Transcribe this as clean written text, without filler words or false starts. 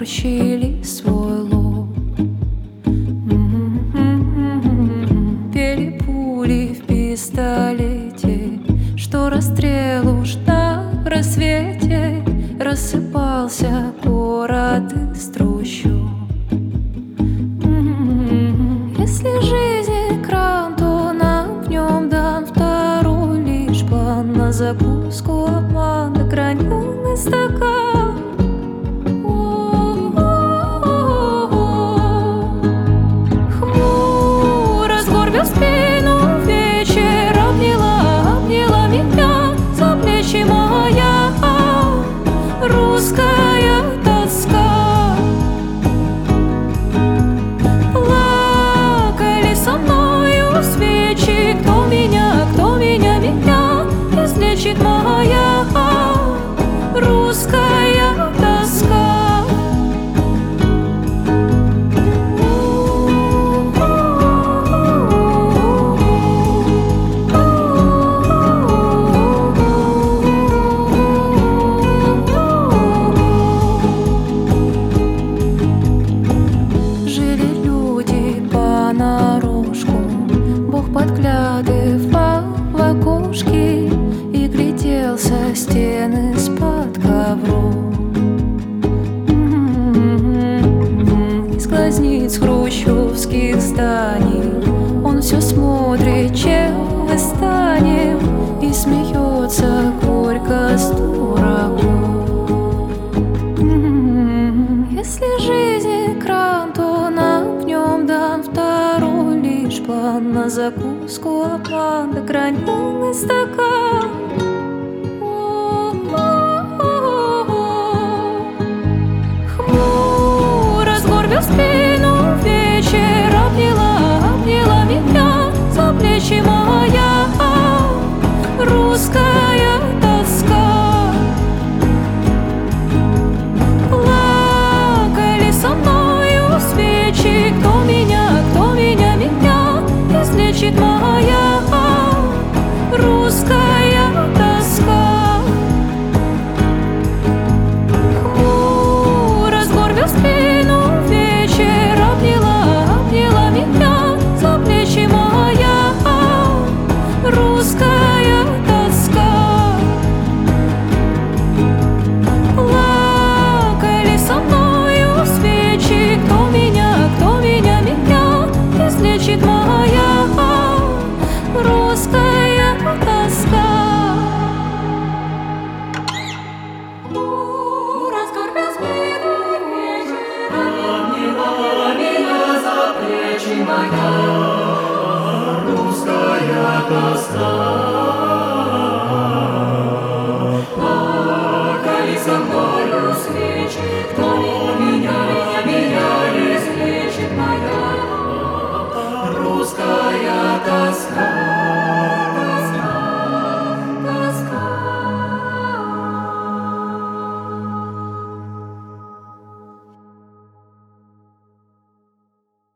включили свой лоб. Пели пули в пистолете, что расстрел уж на рассвете. Рассыпался город из трущоб. Если жизнь экран, то нам в нем дан второй лишь план. На закуску обман, ограненный стакан. Хмуро сгорбил спину вечер, обняла меня за плечи моя русская тоска. Плакали со мною свечи, кто меня излечит, моя русская тоска. Бог подглядывал в окошки и гляделся в стены из-под ковров. Из глазниц хрущевских зданий он все смотрит, чем мы станем, и смеется горько с дураков. Если жизнь экран, то нам в нем дан второй лишь план. На закуску обман, ограненный стакан. Хмуро сгорбил спину вечер, обняла меня за плечи моя русская тоска. Плакали со мною свечи, кто меня излечит, моя русская тоска. Хмуро сгорбил спину вечер, обняла меня за плечи моя русская тоска. Плакали со мною свечи, кто меня излечит, моя русская тоска. Разгорбил спину вечер, обняла меня за плечи моя русская тоска.